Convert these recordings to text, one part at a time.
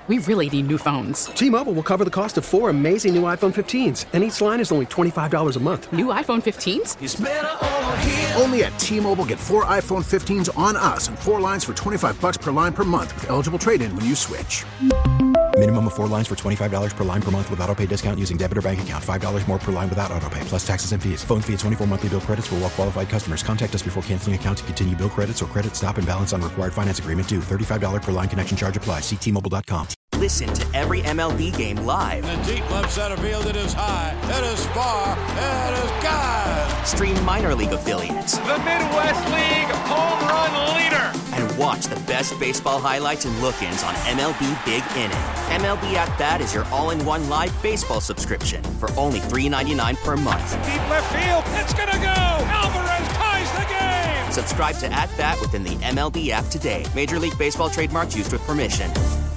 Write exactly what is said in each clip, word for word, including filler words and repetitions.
We really need new phones. T-Mobile will cover the cost of four amazing new iPhone fifteens, and each line is only twenty-five dollars a month. New iPhone fifteens? It's better over here. Only at T-Mobile, get four iPhone fifteens on us and four lines for twenty-five dollars per line per month with eligible trade-in when you switch. Minimum of four lines for twenty-five dollars per line per month with autopay discount using debit or bank account. five dollars more per line without autopay, plus taxes and fees. Phone fee at twenty-four monthly bill credits for well-qualified customers. Contact us before canceling account to continue bill credits or credit stop and balance on required finance agreement due. thirty-five dollars per line connection charge applies. See T Mobile dot com. Listen to every M L B game live. In the deep left center field, it is high, it is far, it is gone. Stream minor league affiliates. The Midwest League home run leader. And watch the best baseball highlights and look-ins on M L B Big Inning. M L B At Bat is your all-in-one live baseball subscription for only three dollars and ninety-nine cents per month. Deep left field, it's gonna go. Alvarez ties the game. Subscribe to At Bat within the M L B app today. Major League Baseball trademarks used with permission.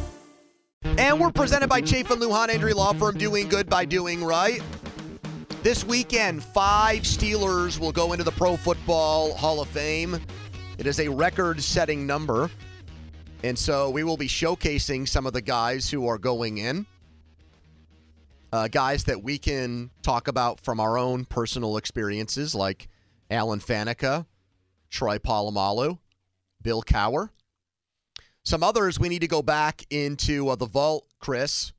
And we're presented by Chafin Lujan Injury Law Firm, doing good by doing right. This weekend, five Steelers will go into the Pro Football Hall of Fame. It is a record-setting number. And so we will be showcasing some of the guys who are going in. Uh, guys that we can talk about from our own personal experiences, like Alan Faneca, Troy Polamalu, Bill Cowher. Some others we need to go back into uh, the vault, Chris,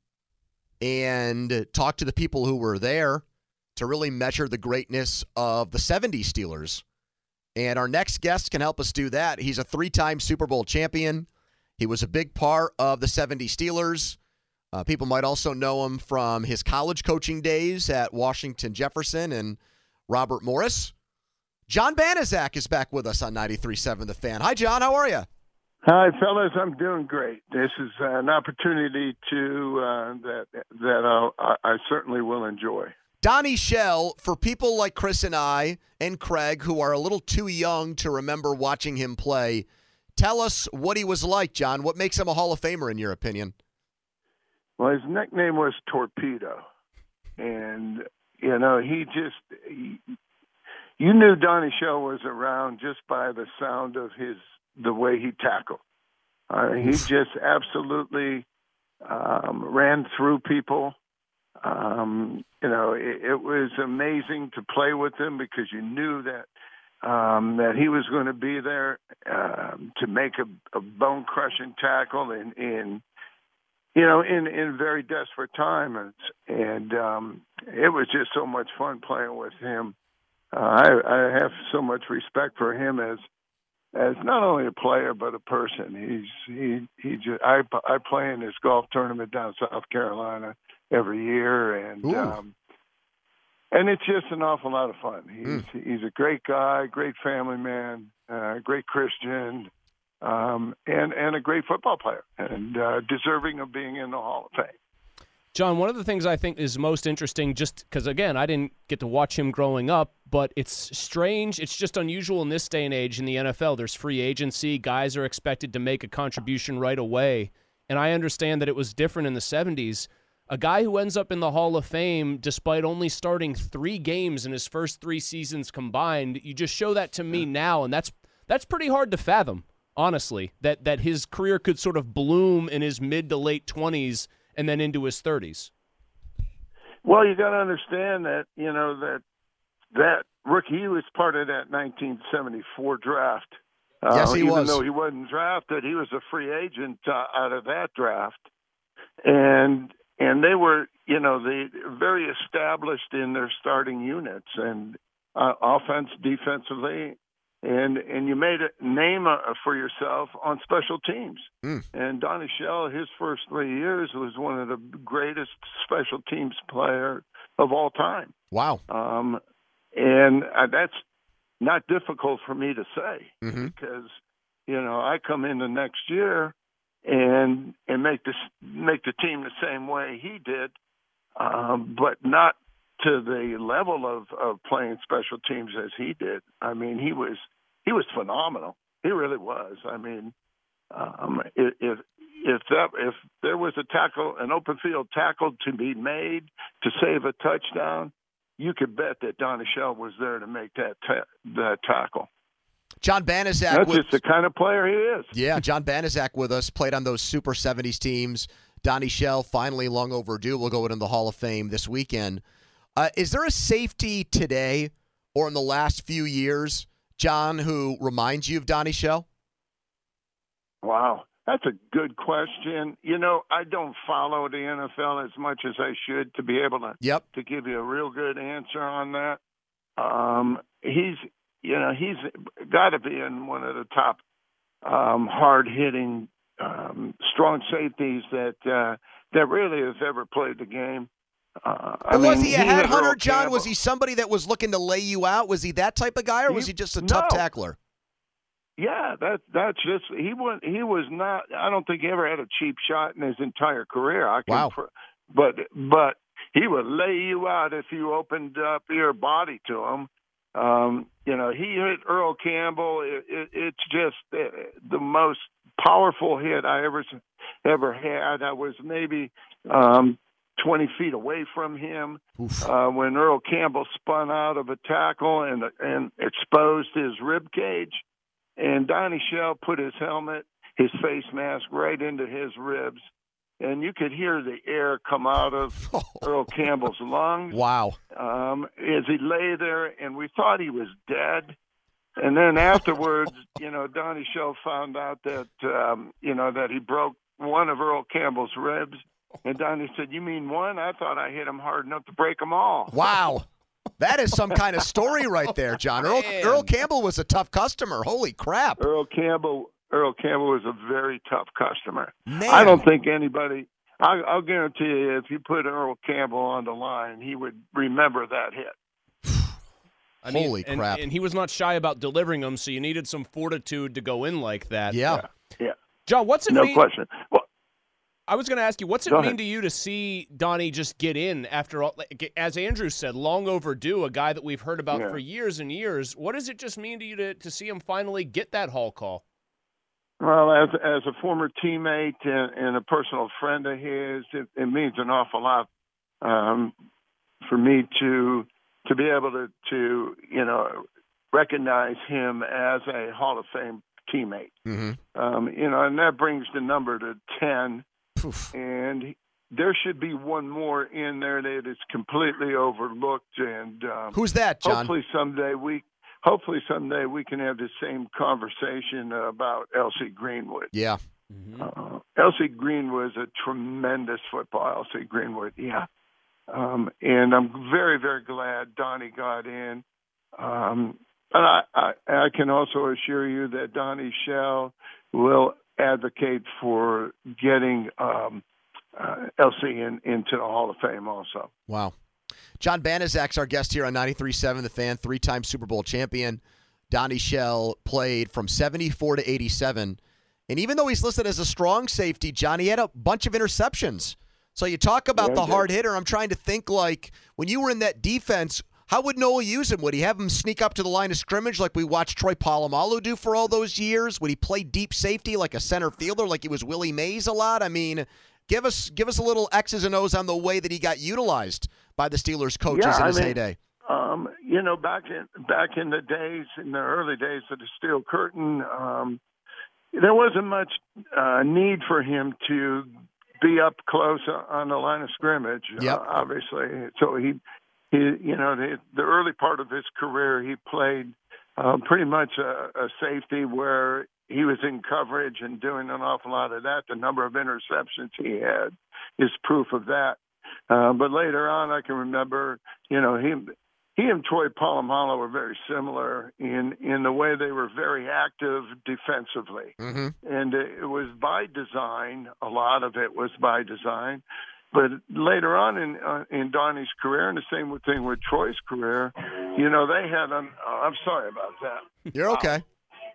and talk to the people who were there to really measure the greatness of the seventies Steelers. And our next guest can help us do that. He's a three-time Super Bowl champion. He was a big part of the seventies Steelers. Uh, people might also know him from his college coaching days at Washington Jefferson and Robert Morris. John Banaszak is back with us on ninety-three point seven The Fan. Hi, John. How are you? Hi, fellas. I'm doing great. This is an opportunity to uh, that that I'll, I, I certainly will enjoy. Donnie Shell, for people like Chris and I and Craig, who are a little too young to remember watching him play, tell us what he was like, John. What makes him a Hall of Famer, in your opinion? Well, his nickname was Torpedo. And, you know, he just he, – you knew Donnie Shell was around just by the sound of his – the way he tackled. Uh, he just absolutely um, ran through people. Um, you know, it, it was amazing to play with him because you knew that um, that he was going to be there uh, to make a, a bone-crushing tackle in, in you know, in, in very desperate times. And um, it was just so much fun playing with him. Uh, I, I have so much respect for him as as not only a player but a person. He's he he just I I play in this golf tournament down in South Carolina every year, and um, and it's just an awful lot of fun. He's mm. he's a great guy, great family man, uh, great Christian, um, and and a great football player, and uh, deserving of being in the Hall of Fame. John, one of the things I think is most interesting, just because, again, I didn't get to watch him growing up, but it's strange. It's just unusual in this day and age in the N F L. There's free agency. Guys are expected to make a contribution right away. And I understand that it was different in the seventies. A guy who ends up in the Hall of Fame despite only starting three games in his first three seasons combined, you just show that to me now, and that's that's pretty hard to fathom, honestly, that, that his career could sort of bloom in his mid to late twenties and then into his thirties. Well, you got to understand that, you know, that that rookie, he was part of that nineteen seventy-four draft. Uh, yes, he even was. Even though he wasn't drafted, he was a free agent uh, out of that draft. And and they were, you know, they very established in their starting units and uh, offense, defensively. And and you made a name uh, for yourself on special teams. Mm. And Donnie Shell, his first three years, was one of the greatest special teams player of all time. Wow. Um, and uh, that's not difficult for me to say mm-hmm. because, you know, I come in the next year and and make this make the team the same way he did, um, but not to the level of, of playing special teams as he did. I mean, he was he was phenomenal. He really was. I mean, um, if if that if there was a tackle, an open field tackle to be made to save a touchdown, you could bet that Donnie Shell was there to make that ta- that tackle. John Banaszak. That's with, just the kind of player he is. Yeah, John Banaszak with us, played on those Super seventies teams. Donnie Shell, finally long overdue, will go into the Hall of Fame this weekend. Uh, is there a safety today or in the last few years, John, who reminds you of Donnie Shell? Wow, that's a good question. You know, I don't follow the N F L as much as I should to be able to yep. to give you a real good answer on that. Um, he's, you know, he's got to be in one of the top um, hard-hitting, um, strong safeties that uh, that really has ever played the game. Uh, I was mean, he a he headhunter, John? Was he somebody that was looking to lay you out? Was he that type of guy, or was he, he just a tough no. tackler? Yeah, that that's just he was he was not. I don't think he ever had a cheap shot in his entire career. I can, wow. But but he would lay you out if you opened up your body to him. Um, you know, he hit Earl Campbell. It, it, it's just the most powerful hit I ever ever had. I was maybe um, twenty feet away from him uh, when Earl Campbell spun out of a tackle and and exposed his rib cage. And Donnie Shell put his helmet, his face mask right into his ribs, and you could hear the air come out of oh. Earl Campbell's lungs. Wow. Um, as he lay there, and we thought he was dead. And then afterwards, you know, Donnie Shell found out that, um, you know, that he broke one of Earl Campbell's ribs. And Donnie said, "You mean one? I thought I hit him hard enough to break them all." Wow. That is some kind of story right there, John. Earl, Earl Campbell was a tough customer. Holy crap. Earl Campbell Earl Campbell was a very tough customer. Man. I don't think anybody I, I'll guarantee you if you put Earl Campbell on the line, he would remember that hit. I mean, Holy and, crap. And he was not shy about delivering them, so you needed some fortitude to go in like that. Yeah. Yeah. yeah. John, what's it no mean? No question. Well, I was going to ask you, what's it Go mean ahead. to you to see Donnie just get in after all? As Andrew said, long overdue, a guy that we've heard about yeah. for years and years. What does it just mean to you to, to see him finally get that Hall call? Well, as as a former teammate and, and a personal friend of his, it, it means an awful lot um, for me to to be able to, to you know recognize him as a Hall of Fame teammate. Mm-hmm. Um, you know, and that brings the number to ten. Oof. And there should be one more in there that is completely overlooked. And um, who's that, John? Hopefully someday we, hopefully someday we can have the same conversation about L C Greenwood. Yeah. Mm-hmm. Uh, L C Greenwood was a tremendous football. L C Greenwood, yeah. Um, and I'm very, very glad Donnie got in. Um, and I, I, I can also assure you that Donnie Shell will advocate for getting um, uh, L C in, into the Hall of Fame also. Wow. John Banaszak's our guest here on ninety-three point seven The Fan, three-time Super Bowl champion. Donnie Shell played from seventy-four to eighty-seven. And even though he's listed as a strong safety, John, he had a bunch of interceptions. So you talk about yeah, the hard hitter. I'm trying to think, like, when you were in that defense, how would Noah use him? Would he have him sneak up to the line of scrimmage like we watched Troy Polamalu do for all those years? Would he play deep safety like a center fielder, like he was Willie Mays a lot? I mean, give us give us a little X's and O's on the way that he got utilized by the Steelers coaches yeah, in his I mean, heyday. Um, you know, back in back in the days, in the early days of the Steel Curtain, um, there wasn't much uh, need for him to be up close on the line of scrimmage, yep. uh, obviously. So he. He, you know, the, the early part of his career, he played uh, pretty much a, a safety where he was in coverage and doing an awful lot of that. The number of interceptions he had is proof of that. Uh, but later on, I can remember, you know, he he and Troy Polamalu were very similar in, in the way they were very active defensively. Mm-hmm. And it was by design. A lot of it was by design. But later on in uh, in Donnie's career, and the same thing with Troy's career, you know, they had an, uh, I'm sorry about that. You're okay.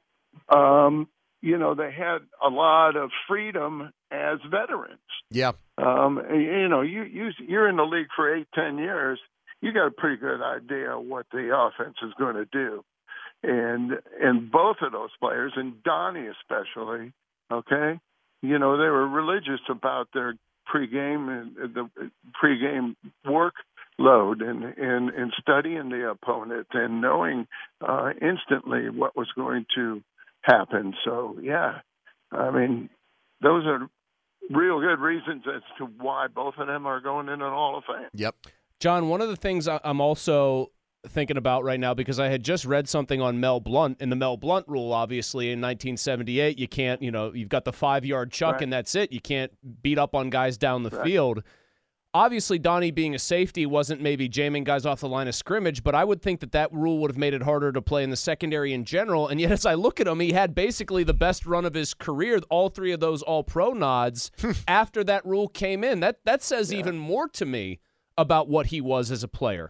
Um, you know, they had a lot of freedom as veterans. Yeah. Um, and, you know, you, you, you're in the league for eight, ten years. You got a pretty good idea of what the offense is going to do. And, and both of those players, and Donnie especially, okay, you know, they were religious about their pregame and the pregame workload and, and, and studying the opponent and knowing uh, instantly what was going to happen. So, yeah, I mean, those are real good reasons as to why both of them are going into the Hall of Fame. Yep. John, one of the things I'm also thinking about right now, because I had just read something on Mel Blount, and the Mel Blount rule, obviously, in nineteen seventy-eight, you can't, you know, you've got the five-yard chuck, right. and that's it. You can't beat up on guys down the right. field. Obviously, Donnie being a safety wasn't maybe jamming guys off the line of scrimmage, but I would think that that rule would have made it harder to play in the secondary in general. And yet, as I look at him, he had basically the best run of his career, all three of those all-pro nods, after that rule came in. That, that says yeah. even more to me about what he was as a player.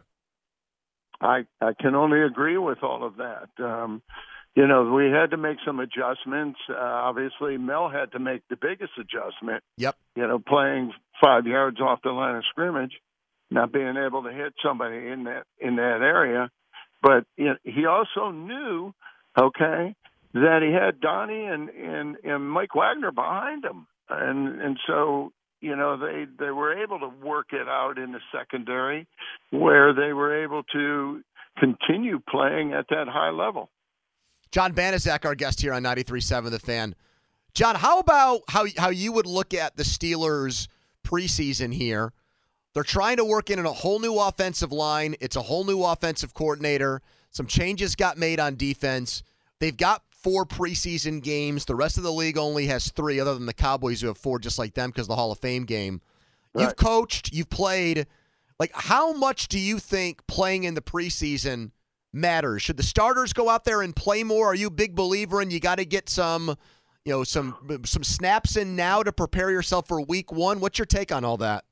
I, I can only agree with all of that. Um, you know, we had to make some adjustments. Uh, obviously, Mel had to make the biggest adjustment. Yep. You know, playing five yards off the line of scrimmage, not being able to hit somebody in that in that area. But you know, he also knew, okay, that he had Donnie and, and, and Mike Wagner behind him, and and so you know they they were able to work it out in the secondary, where they were able to continue playing at that high level. John Banaszak, our guest here on ninety-three point seven The Fan. John, how about how how you would look at the Steelers preseason here? They're trying to work in a whole new offensive line. It's a whole new offensive coordinator. Some changes got made on defense. They've got four preseason games. The rest of the league only has three, other than the Cowboys, who have four just like them because of the Hall of Fame game. Right. You've coached. You've played. Like, how much do you think playing in the preseason matters? Should the starters go out there and play more? Are you a big believer in you got to get some, you know, some some snaps in now to prepare yourself for week one? What's your take on all that?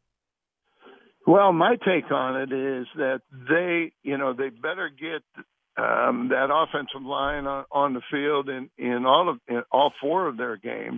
Well, my take on it is that they, you know, they better get um, that offensive line on, on the field in, in all of in all four of their games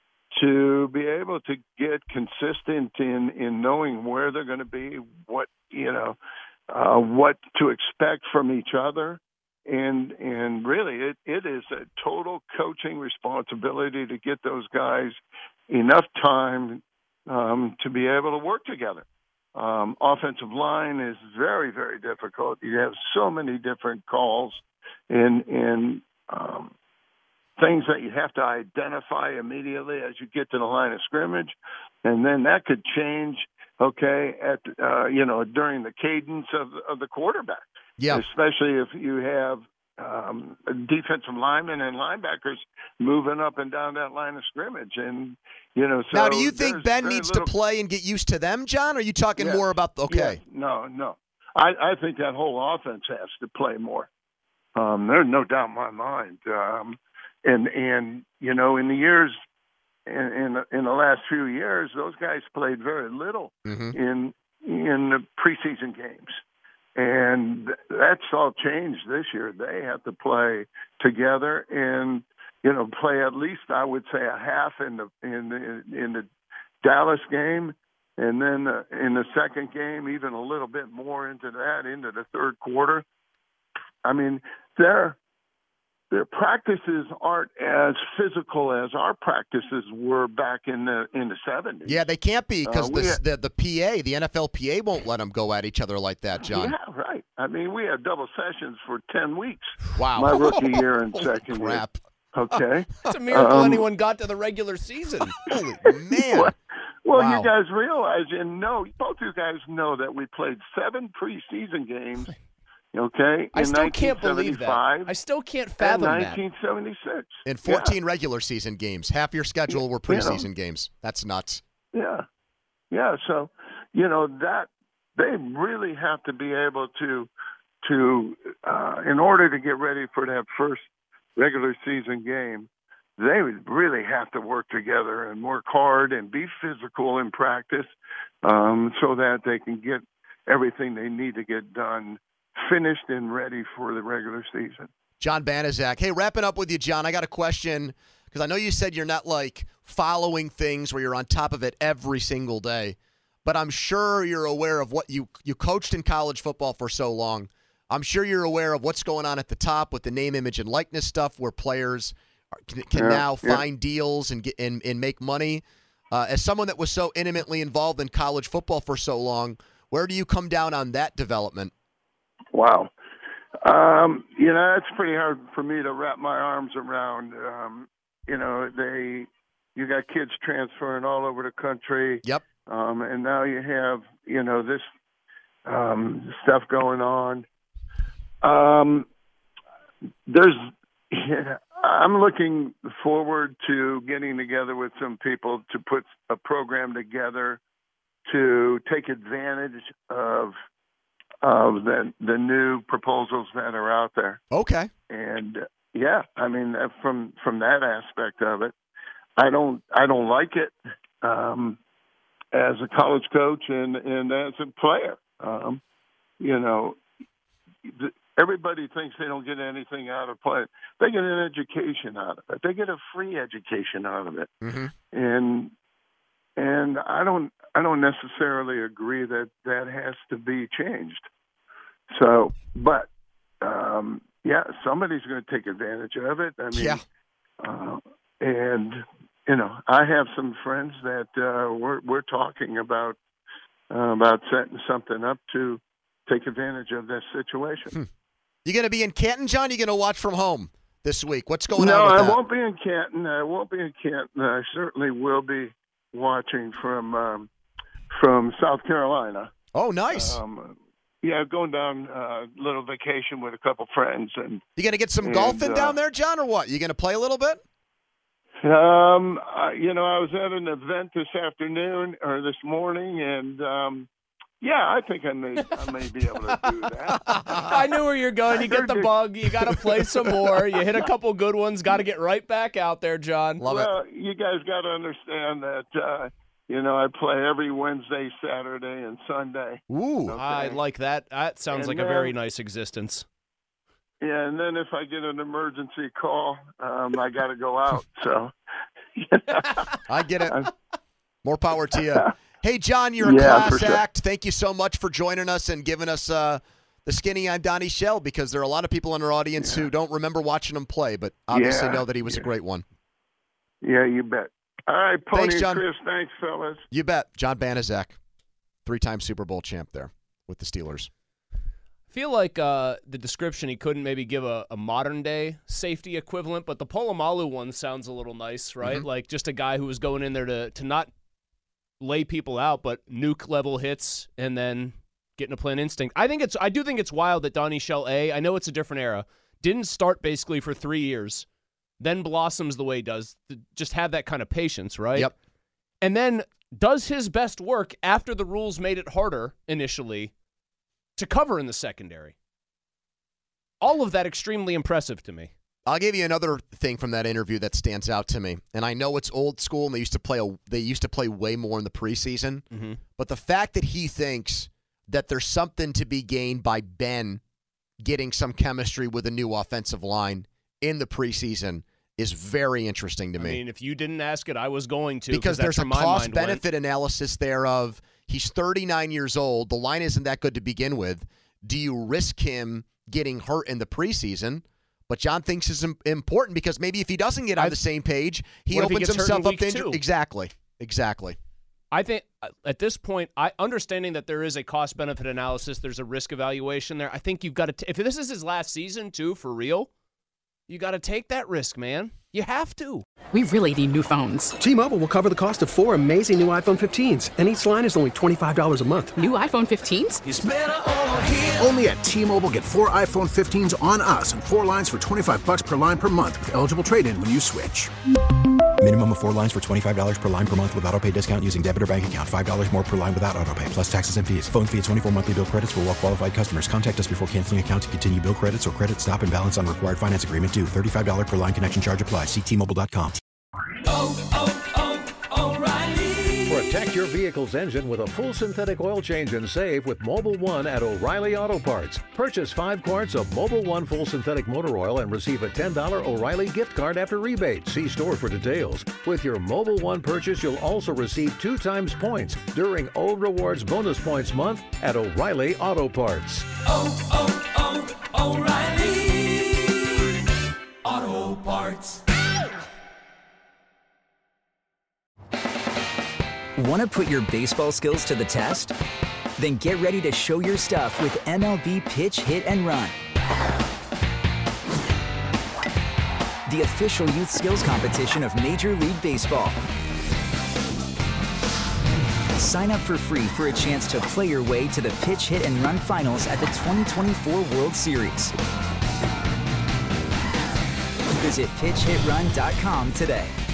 to be able to get consistent in, in knowing where they're going to be, what you know, uh, what to expect from each other, and and really it, it is a total coaching responsibility to get those guys enough time um, to be able to work together. Um, offensive line is very, very difficult. You have so many different calls and, and um, things that you have to identify immediately as you get to the line of scrimmage. And then that could change, okay, at uh, you know, during the cadence of, of the quarterback. Yeah. Especially if you have um, defensive linemen and linebackers moving up and down that line of scrimmage. And, you know, so now, do you think Ben needs little... to play and get used to them, John? Or are you talking yes. more about the, okay? Yes. No, no. I, I think that whole offense has to play more. Um, there's no doubt in my mind. Um, and and you know, in the years, in in the, in the last few years, those guys played very little mm-hmm. in in the preseason games, and that's all changed this year. They have to play together and, you know, play at least, I would say, a half in the in the in the Dallas game, and then uh, in the second game, even a little bit more into that, into the third quarter. I mean, their their practices aren't as physical as our practices were back in the in the seventies. Yeah, they can't be because uh, the, had, the the P A, the N F L P A, won't let them go at each other like that, John. Yeah, right. I mean, we had double sessions for ten weeks. Wow. My rookie year and second crap. year. Okay. It's a miracle um, anyone got to the regular season. Holy man. Well, well wow. you guys realize and know, both you guys know that we played seven preseason games, okay, I in still can't believe that. I still can't fathom and that. nineteen seventy-six. And fourteen yeah. regular season games. Half your schedule were preseason you know, games. That's nuts. Yeah. Yeah, so, you know, that they really have to be able to, to uh, in order to get ready for that first regular season game, they would really have to work together and work hard and be physical in practice um, so that they can get everything they need to get done, finished and ready for the regular season. John Banaszak. Hey, wrapping up with you, John, I got a question because I know you said you're not like following things where you're on top of it every single day, but I'm sure you're aware of what you you coached in college football for so long. I'm sure you're aware of what's going on at the top with the name, image, and likeness stuff where players are, can, can yeah, now yeah. find deals and, get, and, and make money. Uh, as someone that was so intimately involved in college football for so long, where do you come down on that development? Wow. Um, you know, it's pretty hard for me to wrap my arms around. Um, you know, they, you got kids transferring all over the country. Yep. Um, and now you have, you know, this um, stuff going on. Um, there's, yeah, I'm looking forward to getting together with some people to put a program together to take advantage of of the the new proposals that are out there. Okay. And uh, yeah, I mean, uh, from from that aspect of it, I don't I don't like it um, as a college coach and and as a player. Um, you know, th- everybody thinks they don't get anything out of play. They get an education out of it. They get a free education out of it. Mm-hmm. And and I don't I don't necessarily agree that that has to be changed. So, but um, yeah, somebody's going to take advantage of it. I mean, yeah. uh, and you know, I have some friends that uh, we're we're talking about uh, about setting something up to take advantage of this situation. Hmm. You going to be in Canton, John? Or you going to watch from home this week? What's going no, on with I that? won't be in Canton. I won't be in Canton. I certainly will be watching from um, from South Carolina. Oh, nice. Um, yeah, going down a uh, little vacation with a couple friends. And you going to get some and, golfing uh, down there, John, or what? You going to play a little bit? Um, I, you know, I was at an event this afternoon or this morning, and um, yeah, I think I may I may be able to do that. I knew where you're going. You get the bug. You got to play some more. You hit a couple good ones. Got to get right back out there, John. Love well, it. You guys got to understand that. Uh, You know, I play every Wednesday, Saturday, and Sunday. Ooh, okay? I like that. That sounds And like then, a very nice existence. Yeah, and then if I get an emergency call, um, I got to go out. So I get it. More power to you. Hey, John, you're a Yeah, class for sure. act. Thank you so much for joining us and giving us uh, the skinny I'm Donnie Shell, because there are a lot of people in our audience Yeah. who don't remember watching him play, but obviously Yeah, know that he was yeah. a great one. Yeah, you bet. All right, Pony Thanks, and John. Chris. Thanks, fellas. You bet. John Banaszak, three-time Super Bowl champ there with the Steelers. I feel like uh, the description, he couldn't maybe give a, a modern-day safety equivalent, but the Polamalu one sounds a little nice, right? Mm-hmm. Like just a guy who was going in there to, to not lay people out, but nuke-level hits and then getting a play on instinct. I think it's. I do think it's wild that Donnie Shell, A, I know it's a different era, didn't start basically for three years, then blossoms the way he does. Just have that kind of patience, right? Yep. And then does his best work after the rules made it harder initially to cover in the secondary. All of that extremely impressive to me. I'll give you another thing from that interview that stands out to me, and I know it's old school, and they used to play a, they used to play way more in the preseason. Mm-hmm. But the fact that he thinks that there's something to be gained by Ben getting some chemistry with a new offensive line in the preseason is very interesting to me. I mean, if you didn't ask it, I was going to. Because that's there's a where my mind cost-benefit went. analysis there of he's thirty-nine years old. The line isn't that good to begin with. Do you risk him getting hurt in the preseason? But John thinks it's important because maybe if he doesn't get on I, the same page, he what if he opens gets hurt himself in up week to injury. two? Exactly. Exactly. I think uh, at this point, I understanding that there is a cost-benefit analysis, there's a risk evaluation there. I think you've got to, t- if this is his last season too, for real, you got to take that risk, man. You have to. We really need new phones. T-Mobile will cover the cost of four amazing new iPhone fifteens, and each line is only twenty-five dollars a month. New iPhone fifteens? It's better over here. Only at T-Mobile, get four iPhone fifteens on us and four lines for twenty-five bucks per line per month with eligible trade-in when you switch. Minimum of four lines for twenty-five dollars per line per month with autopay discount using debit or bank account. five dollars more per line without autopay, plus taxes and fees. Phone fee at twenty-four monthly bill credits for well-qualified customers. Contact us before canceling account to continue bill credits or credit stop and balance on required finance agreement due. thirty-five dollars per line connection charge applies. See T Mobile dot com. Oh, oh, oh, O'Reilly. Protect your vehicle's engine with a full synthetic oil change and save with Mobil one at O'Reilly Auto Parts. Purchase five quarts of Mobil one full synthetic motor oil and receive a ten dollars O'Reilly gift card after rebate. See store for details. With your Mobil one purchase, you'll also receive two times points during O Rewards Bonus Points Month at O'Reilly Auto Parts. Oh, oh, oh, O'Reilly Auto Parts. Want to put your baseball skills to the test? Then get ready to show your stuff with M L B Pitch, Hit, and Run. the official youth skills competition of Major League Baseball. Sign up for free for a chance to play your way to the Pitch, Hit, and Run Finals at the twenty twenty-four World Series. Visit pitch hit run dot com today.